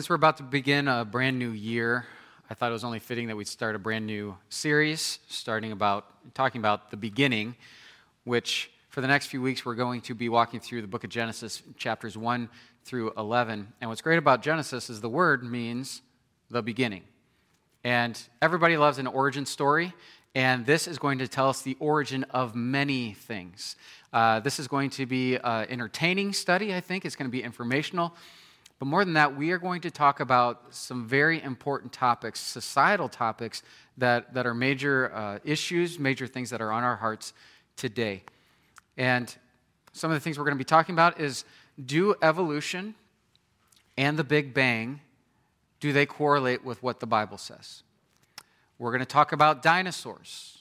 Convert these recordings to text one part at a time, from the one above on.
Since we're about to begin a brand new year, I thought it was only fitting that we'd start a brand new series, talking about the beginning, which for the next few weeks we're going to be walking through the book of Genesis, chapters 1 through 11. And what's great about Genesis is the word means the beginning. And everybody loves an origin story, and this is going to tell us the origin of many things. This is going to be an entertaining study, I think. It's going to be informational. But more than that, we are going to talk about some very important topics, societal topics that are major issues, major things that are on our hearts today. And some of the things we're going to be talking about is, do evolution and the Big Bang, do they correlate with what the Bible says? We're going to talk about dinosaurs,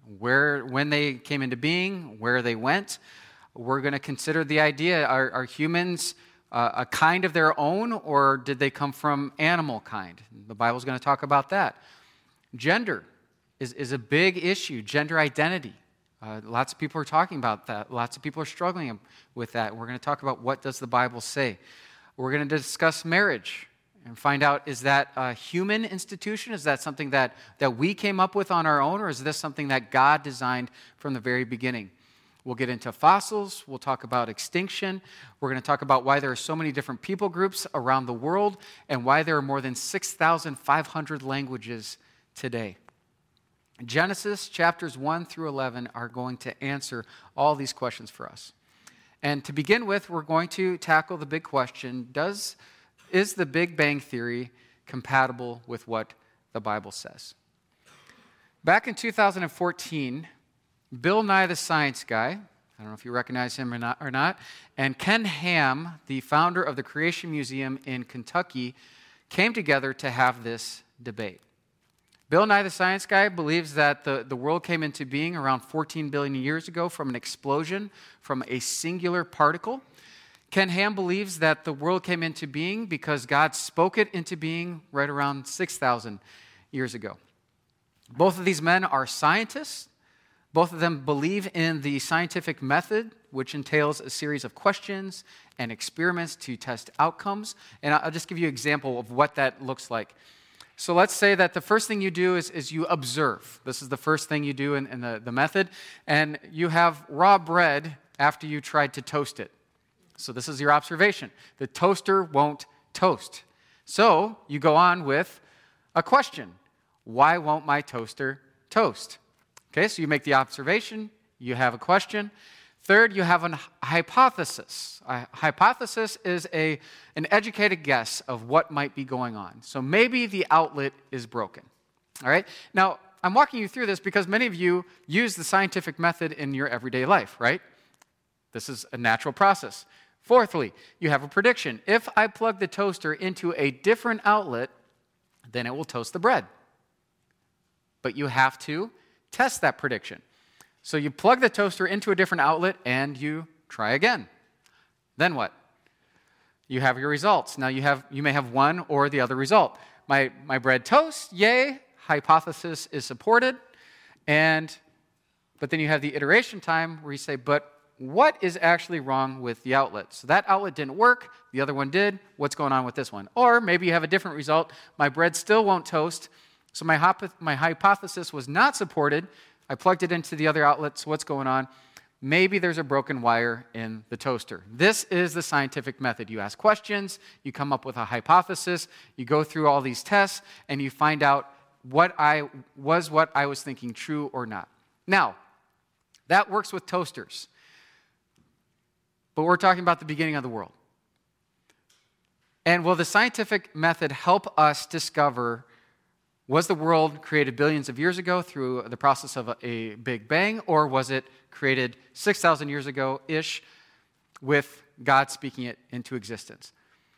when they came into being, where they went. We're going to consider the idea, are humans a kind of their own, or did they come from animal kind? The Bible's going to talk about that. Gender is a big issue, gender identity. Lots of people are talking about that. Lots of people are struggling with that. We're going to talk about what does the Bible say. We're going to discuss marriage and find out, is that a human institution? Is that something that we came up with on our own, or is this something that God designed from the very beginning? We'll get into fossils. We'll talk about extinction. We're going to talk about why there are so many different people groups around the world and why there are more than 6,500 languages today. Genesis chapters 1 through 11 are going to answer all these questions for us. And to begin with, we're going to tackle the big question, is the Big Bang Theory compatible with what the Bible says? Back in 2014, Bill Nye the Science Guy, I don't know if you recognize him or not, and Ken Ham, the founder of the Creation Museum in Kentucky, came together to have this debate. Bill Nye the Science Guy believes that the world came into being around 14 billion years ago from an explosion from a singular particle. Ken Ham believes that the world came into being because God spoke it into being right around 6,000 years ago. Both of these men are scientists. Both of them believe in the scientific method, which entails a series of questions and experiments to test outcomes. And I'll just give you an example of what that looks like. So let's say that the first thing you do is you observe. This is the first thing you do in the method. And you have raw bread after you tried to toast it. So this is your observation. The toaster won't toast. So you go on with a question. Why won't my toaster toast? Okay, so you make the observation. You have a question. Third, you have a hypothesis. A hypothesis is an educated guess of what might be going on. So maybe the outlet is broken. All right? Now, I'm walking you through this because many of you use the scientific method in your everyday life, right? This is a natural process. Fourthly, you have a prediction. If I plug the toaster into a different outlet, then it will toast the bread. But you have to test that prediction. So you plug the toaster into a different outlet and you try again. Then what? You have your results. Now you may have one or the other result. My bread toasts, yay, hypothesis is supported. But then you have the iteration time where you say, but what is actually wrong with the outlet? So that outlet didn't work, the other one did. What's going on with this one? Or maybe you have a different result. My bread still won't toast. So my hypothesis was not supported. I plugged it into the other outlet, so what's going on? Maybe there's a broken wire in the toaster. This is the scientific method. You ask questions, you come up with a hypothesis, you go through all these tests, and you find out what I was thinking true or not. Now, that works with toasters. But we're talking about the beginning of the world. And will the scientific method help us discover, was the world created billions of years ago through the process of a Big Bang, or was it created 6,000 years ago-ish with God speaking it into existence?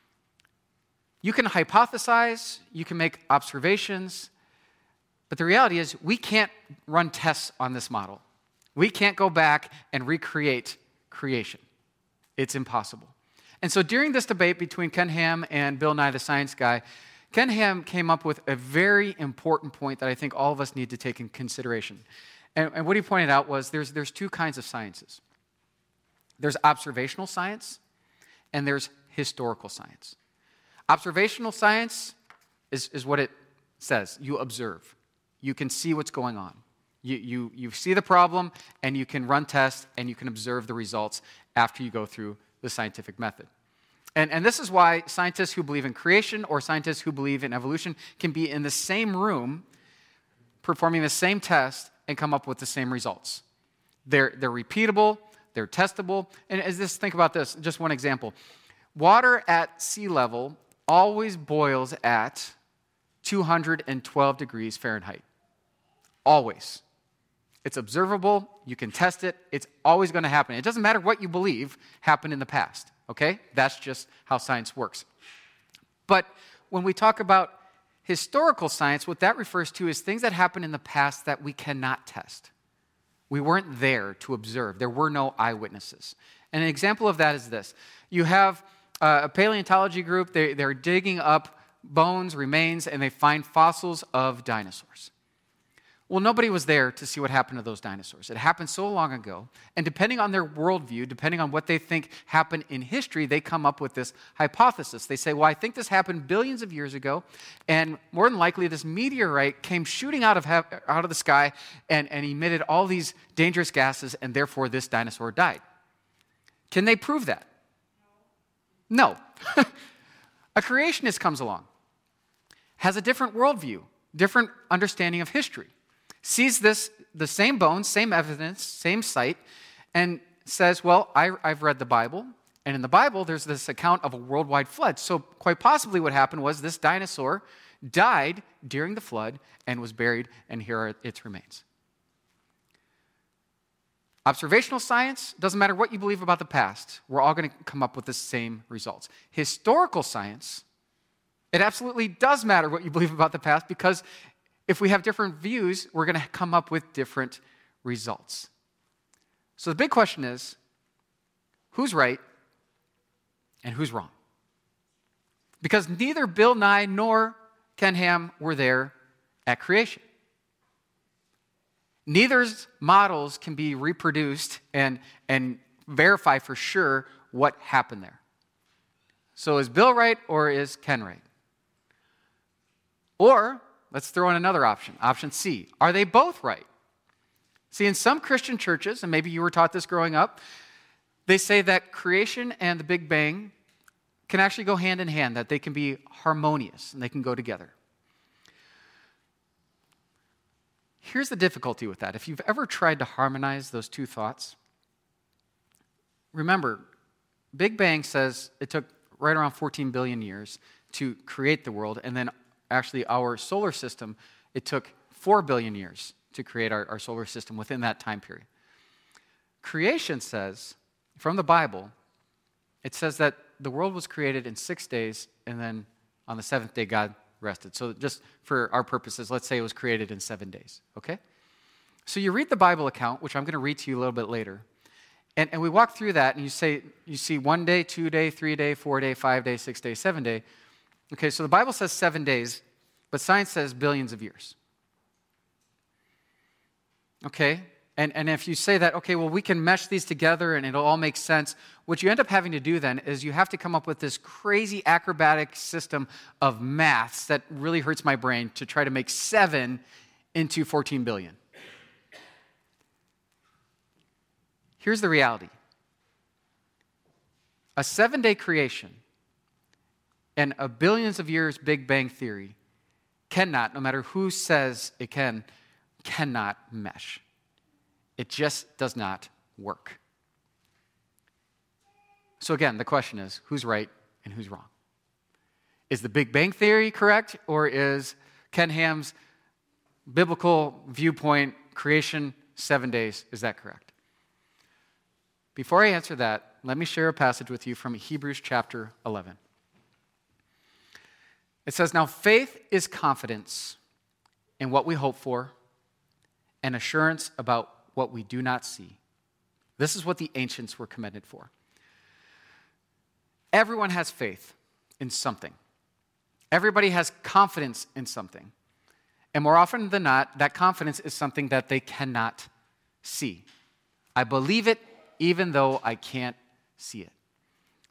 You can hypothesize, you can make observations, but the reality is we can't run tests on this model. We can't go back and recreate creation. It's impossible. And so during this debate between Ken Ham and Bill Nye the Science Guy, Ken Ham came up with a very important point that I think all of us need to take in consideration. And what he pointed out was there's two kinds of sciences. There's observational science, and there's historical science. Observational science is what it says. You observe. You can see what's going on. You see the problem, and you can run tests, and you can observe the results after you go through the scientific method. And this is why scientists who believe in creation or scientists who believe in evolution can be in the same room performing the same test and come up with the same results. They're repeatable, they're testable. And think about this, just one example. Water at sea level always boils at 212 degrees Fahrenheit. Always. It's observable, you can test it, it's always going to happen. It doesn't matter what you believe happened in the past, okay? That's just how science works. But when we talk about historical science, what that refers to is things that happened in the past that we cannot test. We weren't there to observe. There were no eyewitnesses. And an example of that is this. You have a paleontology group, they're digging up bones, remains, and they find fossils of dinosaurs. Well, nobody was there to see what happened to those dinosaurs. It happened so long ago, and depending on their worldview, depending on what they think happened in history, they come up with this hypothesis. They say, well, I think this happened billions of years ago, and more than likely this meteorite came shooting out of the sky and emitted all these dangerous gases, and therefore this dinosaur died. Can they prove that? No. A creationist comes along, has a different worldview, different understanding of history, sees the same bones, same evidence, same site, and says, well, I've read the Bible, and in the Bible there's this account of a worldwide flood. So quite possibly what happened was this dinosaur died during the flood and was buried, and here are its remains. Observational science, doesn't matter what you believe about the past, we're all going to come up with the same results. Historical science, it absolutely does matter what you believe about the past, because if we have different views, we're going to come up with different results. So the big question is, who's right and who's wrong? Because neither Bill Nye nor Ken Ham were there at creation. Neither's models can be reproduced and verify for sure what happened there. So is Bill right or is Ken right? Or let's throw in another option, option C. Are they both right? See, in some Christian churches, and maybe you were taught this growing up, they say that creation and the Big Bang can actually go hand in hand, that they can be harmonious and they can go together. Here's the difficulty with that. If you've ever tried to harmonize those two thoughts, remember, Big Bang says it took right around 14 billion years to create the world, and then actually our solar system, it took 4 billion years to create our solar system within that time period. Creation says, from the Bible, it says that the world was created in 6 days, and then on the seventh day, God rested. So just for our purposes, let's say it was created in 7 days, okay? So you read the Bible account, which I'm going to read to you a little bit later, and we walk through that, and you see 1 day, 2 day, 3 day, 4 day, 5 day, 6 day, 7 day. Okay, so the Bible says 7 days, but science says billions of years. Okay, and if you say that, okay, well, we can mesh these together and it'll all make sense, what you end up having to do then is you have to come up with this crazy acrobatic system of maths that really hurts my brain to try to make 7 into 14 billion. Here's the reality. A 7-day creation and a billions of years Big Bang theory cannot, no matter who says it cannot mesh. It just does not work. So again, the question is, who's right and who's wrong? Is the Big Bang theory correct, or is Ken Ham's biblical viewpoint, creation, 7 days, is that correct? Before I answer that, let me share a passage with you from Hebrews chapter 11. It says, now faith is confidence in what we hope for and assurance about what we do not see. This is what the ancients were commended for. Everyone has faith in something. Everybody has confidence in something. And more often than not, that confidence is something that they cannot see. I believe it even though I can't see it.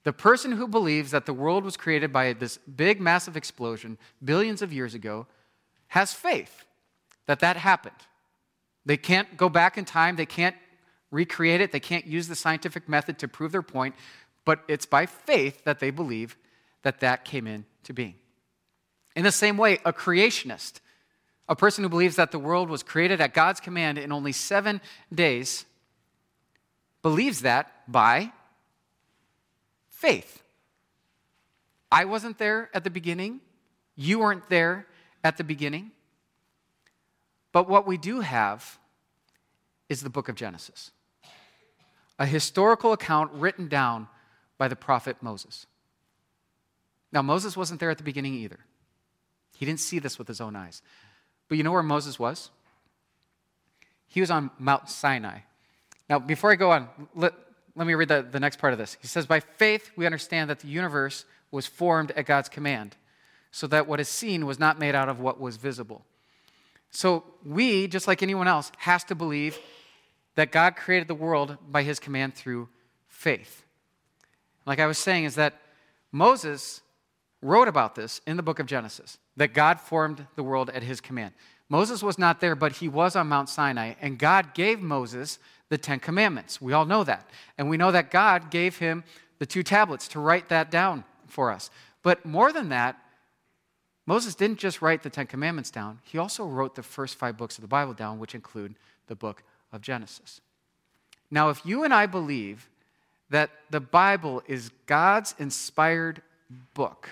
The person who believes that the world was created by this big, massive explosion billions of years ago has faith that that happened. They can't go back in time. They can't recreate it. They can't use the scientific method to prove their point, but it's by faith that they believe that that came into being. In the same way, a creationist, a person who believes that the world was created at God's command in only 7 days, believes that by faith. I wasn't there at the beginning. You weren't there at the beginning. But what we do have is the book of Genesis, a historical account written down by the prophet Moses. Now, Moses wasn't there at the beginning either. He didn't see this with his own eyes. But you know where Moses was? He was on Mount Sinai. Now, before I go on, let me read the next part of this. He says, by faith we understand that the universe was formed at God's command, so that what is seen was not made out of what was visible. So we, just like anyone else, has to believe that God created the world by his command through faith. Like I was saying, is that Moses wrote about this in the book of Genesis, that God formed the world at his command. Moses was not there, but he was on Mount Sinai, and God gave Moses the 10 Commandments. We all know that. And we know that God gave him the 2 tablets to write that down for us. But more than that, Moses didn't just write the 10 Commandments down. He also wrote the first 5 books of the Bible down, which include the book of Genesis. Now, if you and I believe that the Bible is God's inspired book,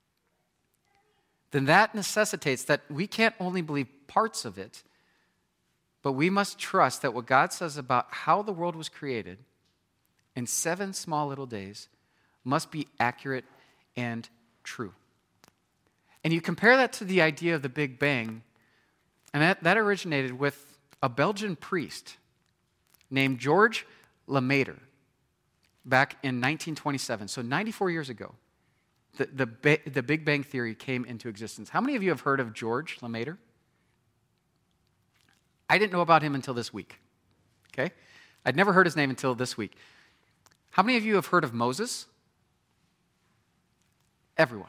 then that necessitates that we can't only believe parts of it, but we must trust that what God says about how the world was created in 7 small little days must be accurate and true. And you compare that to the idea of the Big Bang, and that originated with a Belgian priest named George Lemaître back in 1927, so 94 years ago. The Big Bang Theory came into existence. How many of you have heard of George Lemaître? I didn't know about him until this week, okay? I'd never heard his name until this week. How many of you have heard of Moses? Everyone.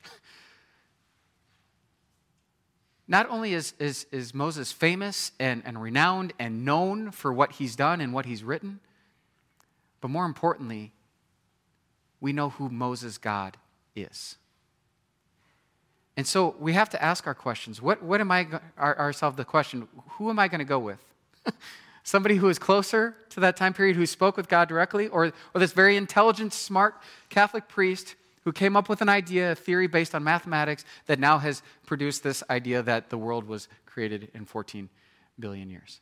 Not only is Moses famous and renowned and known for what he's done and what he's written, but more importantly, we know who Moses God is. And so we have to ask our questions. What am I ourselves the question, who am I going to go with? Somebody who is closer to that time period, who spoke with God directly, or this very intelligent, smart Catholic priest who came up with an idea, a theory based on mathematics that now has produced this idea that the world was created in 14 billion years.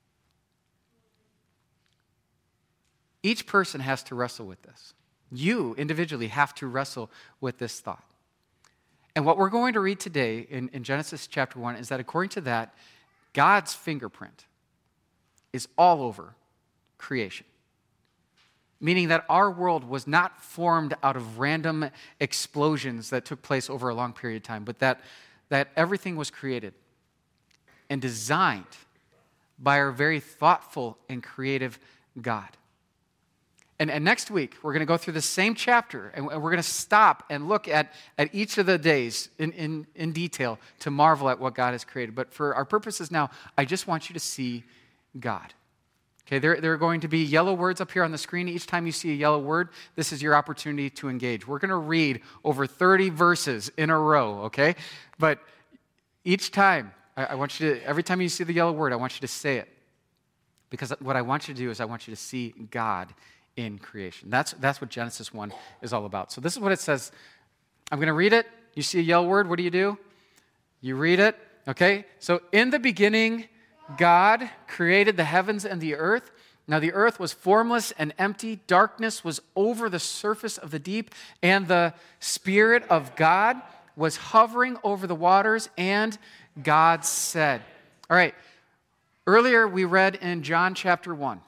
Each person has to wrestle with this. You individually have to wrestle with this thought. And what we're going to read today in Genesis chapter 1 is that according to that, God's fingerprint is all over creation. Meaning that our world was not formed out of random explosions that took place over a long period of time, but that everything was created and designed by our very thoughtful and creative God. And next week, we're going to go through the same chapter, and we're going to stop and look at each of the days in detail to marvel at what God has created. But for our purposes now, I just want you to see God. Okay, there are going to be yellow words up here on the screen. Each time you see a yellow word, this is your opportunity to engage. We're going to read over 30 verses in a row, okay? But each time, I want you to, every time you see the yellow word, I want you to say it. Because what I want you to do is I want you to see God in creation. That's what Genesis 1 is all about. So this is what it says. I'm going to read it. You see a yellow word, what do? You read it, okay? So in the beginning, God created the heavens and the earth. Now the earth was formless and empty. Darkness was over the surface of the deep, and the Spirit of God was hovering over the waters, and God said. All right, earlier we read in John chapter 1,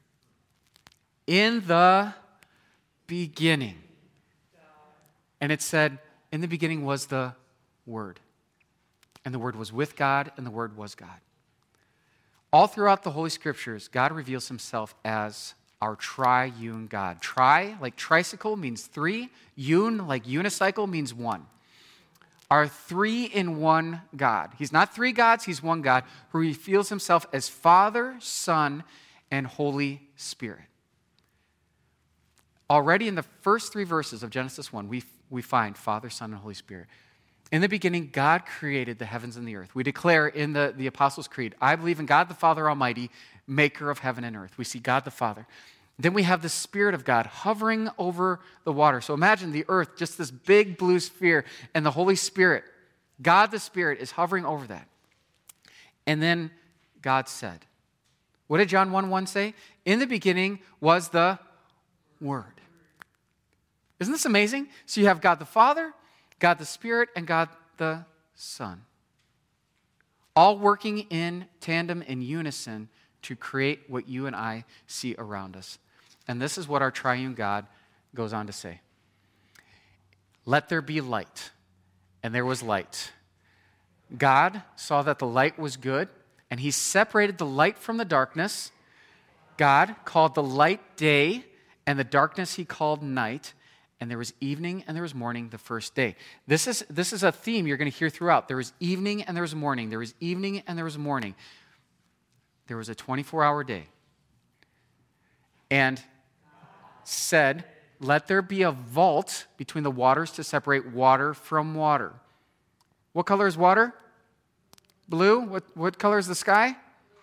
in the beginning. And it said, in the beginning was the Word. And the Word was with God, and the Word was God. All throughout the Holy Scriptures, God reveals himself as our triune God. Tri, like tricycle, means three. Un, like unicycle, means one. Our three-in-one God. He's not three gods, he's one God who reveals himself as Father, Son, and Holy Spirit. Already in the first three verses of Genesis 1, we find Father, Son, and Holy Spirit. In the beginning, God created the heavens and the earth. We declare in the Apostles' Creed, I believe in God the Father Almighty, maker of heaven and earth. We see God the Father. Then we have the Spirit of God hovering over the water. So imagine the earth, just this big blue sphere, and the Holy Spirit, God the Spirit, is hovering over that. And then God said, what did John 1:1 say? In the beginning was the Word. Isn't this amazing? So you have God the Father, God the Spirit, and God the Son, all working in tandem, in unison, to create what you and I see around us. And this is what our triune God goes on to say. Let there be light. And there was light. God saw that the light was good, and he separated the light from the darkness. God called the light day, and the darkness he called night. And there was evening and there was morning the first day. This is a theme you're going to hear throughout. There was evening and there was morning. There was evening and there was morning. There was a 24-hour day. And said, let there be a vault between the waters to separate water from water. What color is water? Blue. What color is the sky?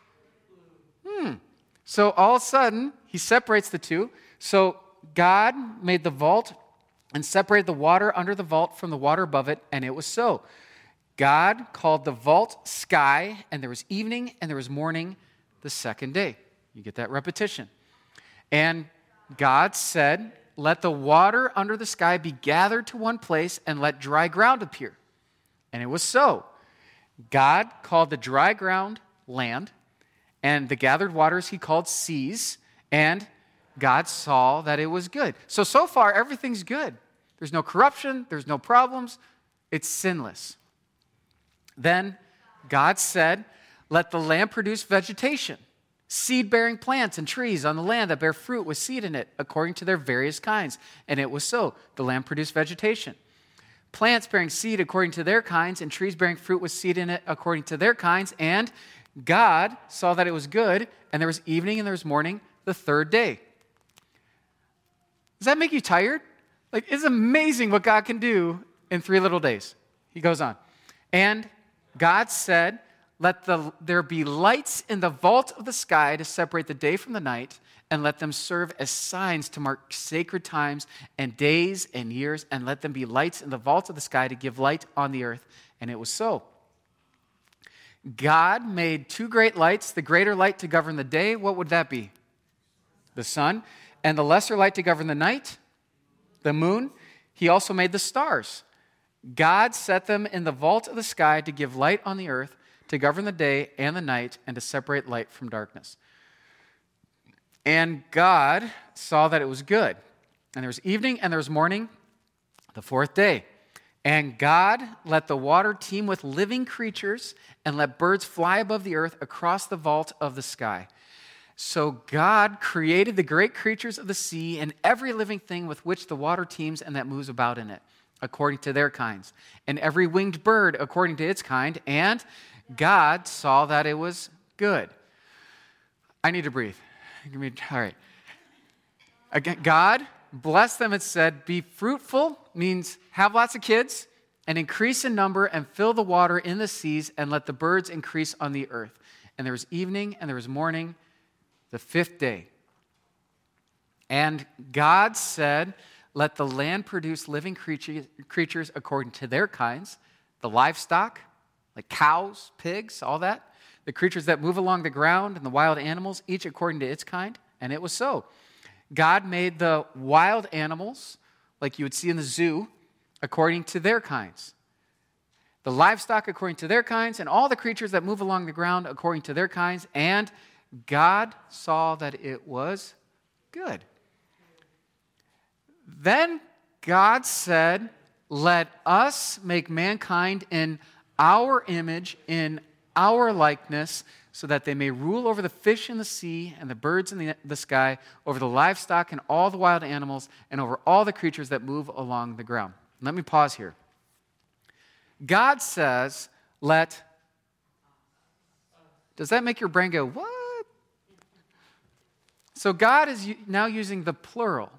So all of a sudden, he separates the two. So God made the vault and separated the water under the vault from the water above it, and it was so. God called the vault sky, and there was evening and there was morning the second day. You get that repetition. And God said, let the water under the sky be gathered to one place and let dry ground appear. And it was so. God called the dry ground land, and the gathered waters he called seas, and God saw that it was good. So far, everything's good. There's no corruption. There's no problems. It's sinless. Then God said, let the land produce vegetation, seed-bearing plants and trees on the land that bear fruit with seed in it, according to their various kinds. And it was so. The land produced vegetation. Plants bearing seed according to their kinds, and trees bearing fruit with seed in it according to their kinds. And God saw that it was good, and there was evening and there was morning the third day. Does that make you tired? It's amazing what God can do in 3 little days. He goes on. And God said, let there be lights in the vault of the sky to separate the day from the night, and let them serve as signs to mark sacred times and days and years, and let them be lights in the vault of the sky to give light on the earth. And it was so. God made 2 great lights, the greater light to govern the day. What would that be? The sun. And the lesser light to govern the night, the moon. He also made the stars. God set them in the vault of the sky to give light on the earth, to govern the day and the night, and to separate light from darkness. And God saw that it was good. And there was evening and there was morning the 4th day. And God let the water teem with living creatures, and let birds fly above the earth across the vault of the sky. So God created the great creatures of the sea and every living thing with which the water teems and that moves about in it, according to their kinds, and every winged bird according to its kind. And God saw that it was good. I need to breathe. All right. Again, God blessed them and said, be fruitful, means have lots of kids, and increase in number, and fill the water in the seas, and let the birds increase on the earth. And there was evening and there was morning the 5th day. And God said, let the land produce living creatures according to their kinds, the livestock, like cows, pigs, all that, the creatures that move along the ground, and the wild animals, each according to its kind. And it was so. God made the wild animals, like you would see in the zoo, according to their kinds. The livestock according to their kinds, and all the creatures that move along the ground according to their kinds. And God saw that it was good. Then God said, let us make mankind in our image, in our likeness, so that they may rule over the fish in the sea and the birds in the sky, over the livestock and all the wild animals, and over all the creatures that move along the ground. Let me pause here. God says, does that make your brain go, what? So God is now using the plural.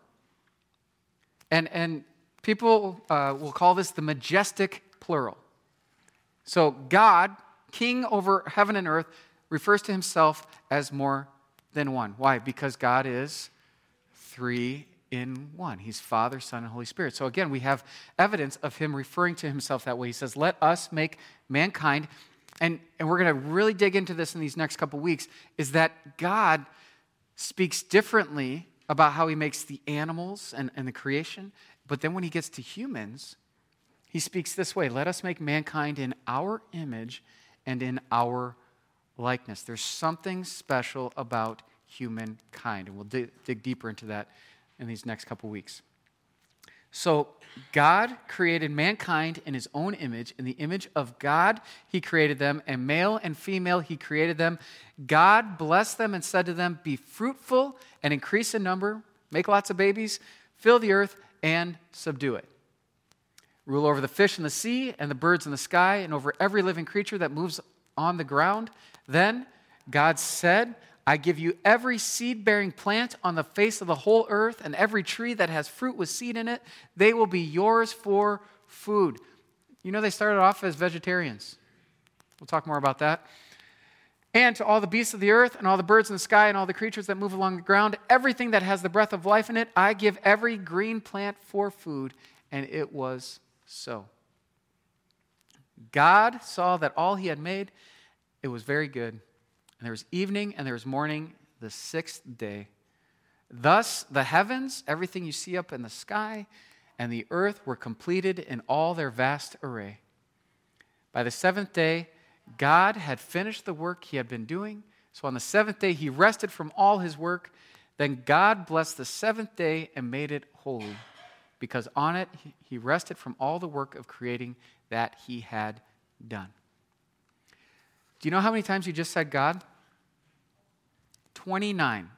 And people will call this the majestic plural. So God, king over heaven and earth, refers to himself as more than one. Why? Because God is 3 in 1. He's Father, Son, and Holy Spirit. So again, we have evidence of him referring to himself that way. He says, let us make mankind. And we're going to really dig into this in these next couple weeks, is that God speaks differently about how he makes the animals and the creation. But then when he gets to humans, he speaks this way: let us make mankind in our image and in our likeness. There's something special about humankind, and we'll dig deeper into that in these next couple weeks. So God created mankind in his own image. In the image of God, he created them, and male and female, he created them. God blessed them and said to them, be fruitful and increase in number, make lots of babies, fill the earth, and subdue it. Rule over the fish in the sea and the birds in the sky, and over every living creature that moves on the ground. Then God said, I give you every seed-bearing plant on the face of the whole earth, and every tree that has fruit with seed in it. They will be yours for food. You know, they started off as vegetarians. We'll talk more about that. And to all the beasts of the earth, and all the birds in the sky, and all the creatures that move along the ground, everything that has the breath of life in it, I give every green plant for food. And it was so. God saw that all he had made, it was very good. And there was evening and there was morning, the sixth day. Thus the heavens, everything you see up in the sky, and the earth were completed in all their vast array. By the seventh day, God had finished the work he had been doing. So on the seventh day, he rested from all his work. Then God blessed the seventh day and made it holy, because on it he rested from all the work of creating that he had done. Do you know how many times you just said God? 29.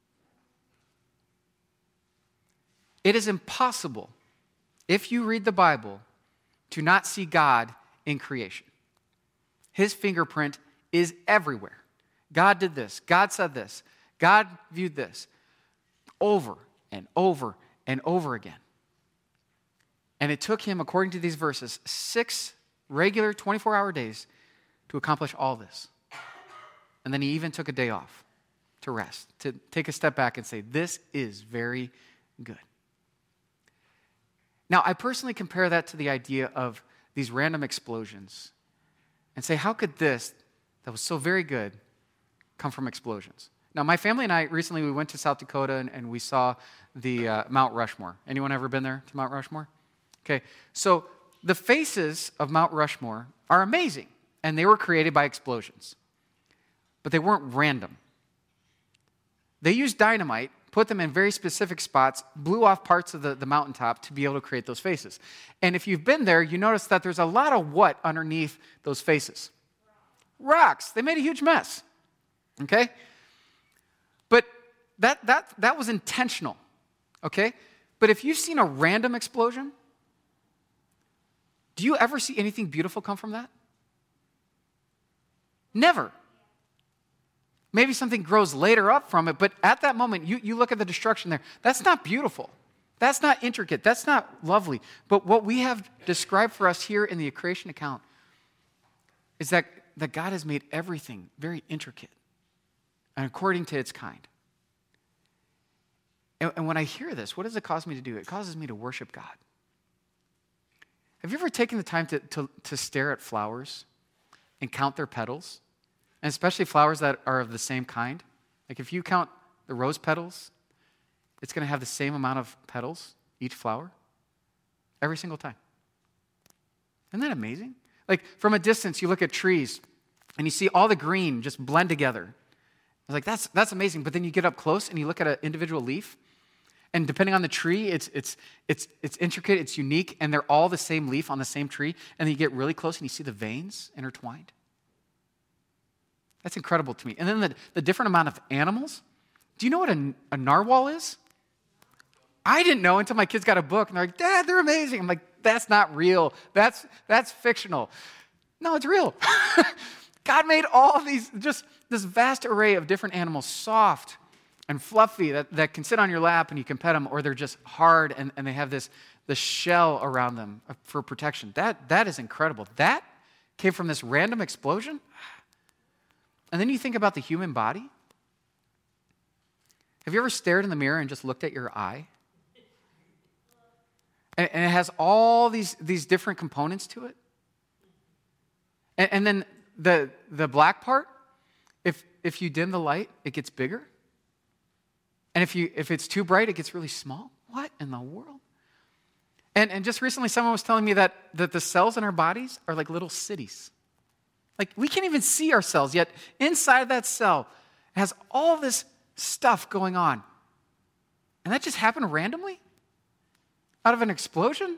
It is impossible, if you read the Bible, to not see God in creation. His fingerprint is everywhere. God did this. God said this. God viewed this over and over and over again. And it took him, according to these verses, 6 regular 24-hour days to accomplish all this. And then he even took a day off to rest, to take a step back and say, this is very good. Now, I personally compare that to the idea of these random explosions and say, how could this, that was so very good, come from explosions? Now, my family and I, recently we went to South Dakota and we saw the Mount Rushmore. Anyone ever been there to Mount Rushmore? Okay, so the faces of Mount Rushmore are amazing, and they were created by explosions. But they weren't random. They used dynamite, put them in very specific spots, blew off parts of the mountaintop to be able to create those faces. And if you've been there, you notice that there's a lot of what underneath those faces? Rocks. They made a huge mess. Okay? But that was intentional. Okay? But if you've seen a random explosion, do you ever see anything beautiful come from that? Never. Maybe something grows later up from it, but at that moment, you look at the destruction there. That's not beautiful. That's not intricate. That's not lovely. But what we have described for us here in the creation account is that God has made everything very intricate and according to its kind. And when I hear this, what does it cause me to do? It causes me to worship God. Have you ever taken the time to stare at flowers and count their petals? And especially flowers that are of the same kind. Like if you count the rose petals, it's going to have the same amount of petals, each flower, every single time. Isn't that amazing? Like from a distance, you look at trees and you see all the green just blend together. It's like, that's amazing. But then you get up close and you look at an individual leaf, and depending on the tree, it's intricate, it's unique, and they're all the same leaf on the same tree. And then you get really close and you see the veins intertwined. That's incredible to me. And then the different amount of animals. Do you know what a narwhal is? I didn't know until my kids got a book, and they're like, Dad, they're amazing. I'm like, that's not real. That's fictional. No, it's real. God made all these, just this vast array of different animals, soft and fluffy, that can sit on your lap and you can pet them, or they're just hard and they have the shell around them for protection. That is incredible. That came from this random explosion. And then you think about the human body. Have you ever stared in the mirror and just looked at your eye? And it has all these different components to it. And then the black part, if you dim the light, it gets bigger. And if it's too bright, it gets really small. What in the world? And just recently someone was telling me that the cells in our bodies are like little cities. Like we can't even see our cells, yet inside of that cell it has all this stuff going on. And that just happened randomly? Out of an explosion?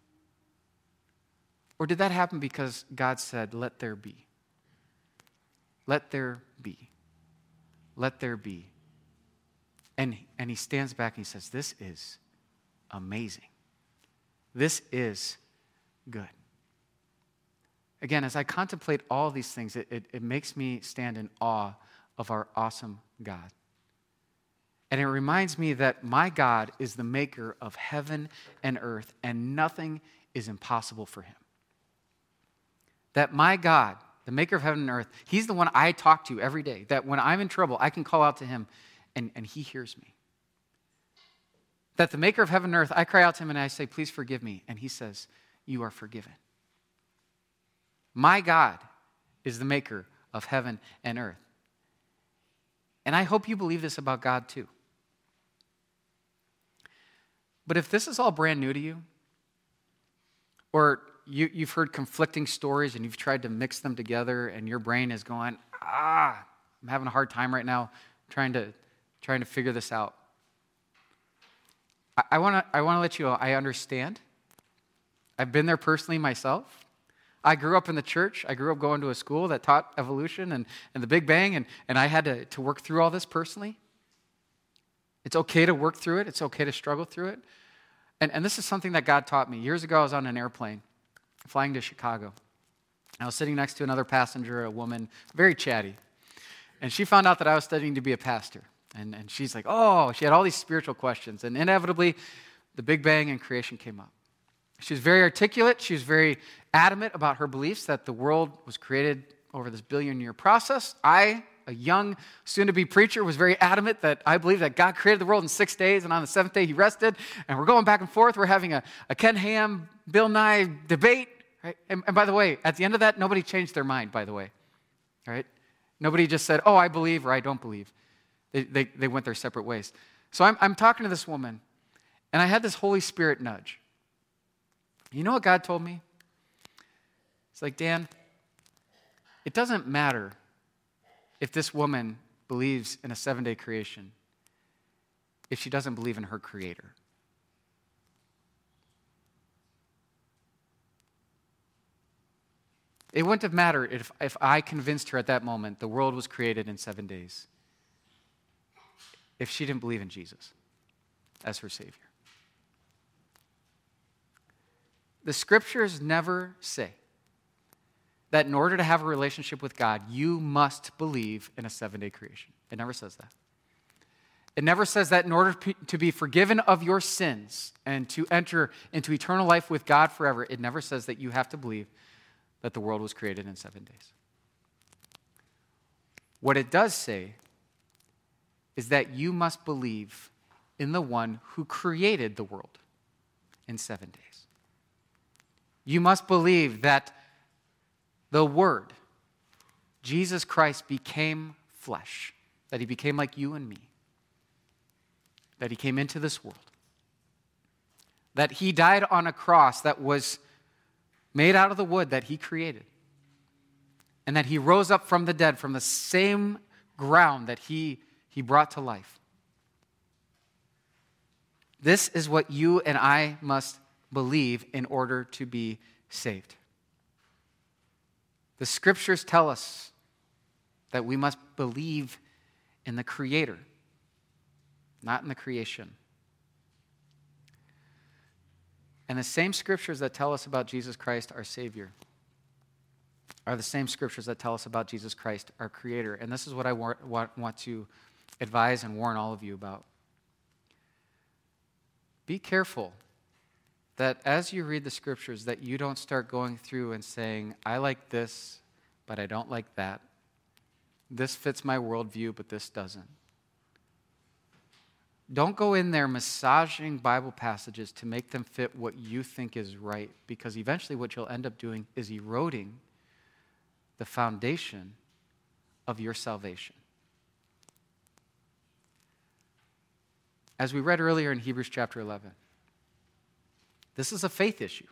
Or did that happen because God said, let there be? Let there be. Let there be. And he stands back and he says, this is amazing. This is good. Again, as I contemplate all these things, it makes me stand in awe of our awesome God. And it reminds me that my God is the maker of heaven and earth, and nothing is impossible for him. That my God, the maker of heaven and earth, he's the one I talk to every day. That when I'm in trouble, I can call out to him, and he hears me. That the maker of heaven and earth, I cry out to him and I say, please forgive me. And he says, you are forgiven. My God is the maker of heaven and earth. And I hope you believe this about God too. But if this is all brand new to you, or you've heard conflicting stories and you've tried to mix them together and your brain is going, I'm having a hard time right now trying to figure this out. I want to let you know, I understand. I've been there personally myself. I grew up in the church. I grew up going to a school that taught evolution and the Big Bang, and I had to work through all this personally. It's okay to work through it. It's okay to struggle through it. And this is something that God taught me. Years ago, I was on an airplane flying to Chicago. I was sitting next to another passenger, a woman, very chatty. And she found out that I was studying to be a pastor. And she's like, she had all these spiritual questions. And inevitably, the Big Bang and creation came up. She was very articulate. She was very adamant about her beliefs that the world was created over this billion-year process. I, a young, soon-to-be preacher, was very adamant that I believe that God created the world in 6 days, and on the seventh day he rested. And we're going back and forth. We're having a Ken Ham, Bill Nye debate. Right? And by the way, at the end of that, nobody changed their mind, by the way. All right? Nobody just said, I believe or I don't believe. They went their separate ways. So I'm talking to this woman, and I had this Holy Spirit nudge. You know what God told me? It's like, Dan, it doesn't matter if this woman believes in a 7-day creation if she doesn't believe in her Creator. It wouldn't have mattered if I convinced her at that moment the world was created in 7 days if she didn't believe in Jesus as her Savior. The scriptures never say that in order to have a relationship with God, you must believe in a 7-day creation. It never says that. It never says that in order to be forgiven of your sins and to enter into eternal life with God forever, it never says that you have to believe that the world was created in 7 days. What it does say is that you must believe in the one who created the world in 7 days. You must believe that the Word, Jesus Christ, became flesh, that he became like you and me, that he came into this world, that he died on a cross that was made out of the wood that he created, and that he rose up from the dead from the same ground that he brought to life. This is what you and I must believe in order to be saved. The scriptures tell us that we must believe in the Creator, not in the creation. And the same scriptures that tell us about Jesus Christ, our Savior, are the same scriptures that tell us about Jesus Christ, our Creator. And this is what I want to advise and warn all of you about. Be careful that as you read the scriptures, that you don't start going through and saying, I like this, but I don't like that. This fits my worldview, but this doesn't. Don't go in there massaging Bible passages to make them fit what you think is right, because eventually what you'll end up doing is eroding the foundation of your salvation. As we read earlier in Hebrews chapter 11, this is a faith issue.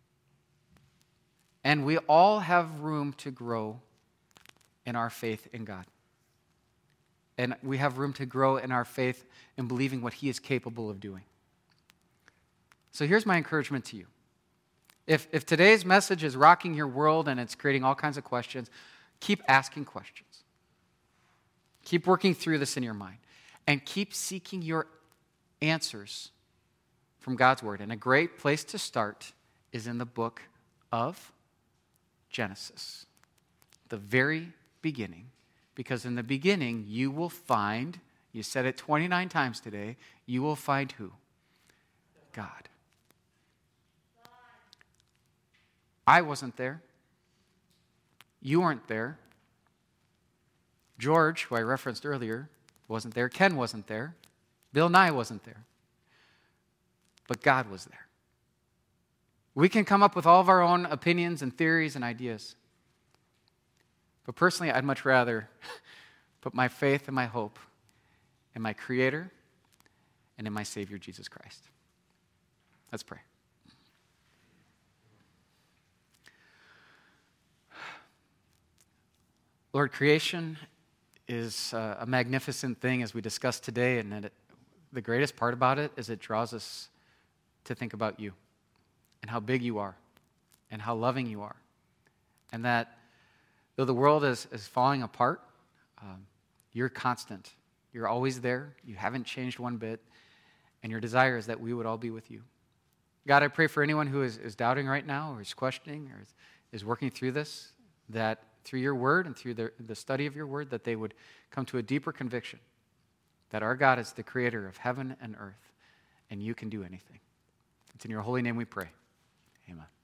And we all have room to grow in our faith in God. And we have room to grow in our faith in believing what He is capable of doing. So here's my encouragement to you. If today's message is rocking your world and it's creating all kinds of questions, keep asking questions. Keep working through this in your mind. And keep seeking your answers from God's Word. And a great place to start is in the book of Genesis, the very beginning. Because in the beginning, you will find, you said it 29 times today, you will find who? God. I wasn't there. You weren't there. George, who I referenced earlier, wasn't there. Ken wasn't there. Bill Nye wasn't there. But God was there. We can come up with all of our own opinions and theories and ideas. But personally, I'd much rather put my faith and my hope in my Creator and in my Savior, Jesus Christ. Let's pray. Lord, creation is a magnificent thing, as we discussed today, and the greatest part about it is it draws us to think about you and how big you are and how loving you are, and that though the world is falling apart, you're constant. You're always there. You haven't changed one bit, and your desire is that we would all be with you. God, I pray for anyone who is doubting right now or is questioning or is working through this, that through your word and through the study of your word, that they would come to a deeper conviction that our God is the creator of heaven and earth, and you can do anything. It's in your holy name we pray. Amen.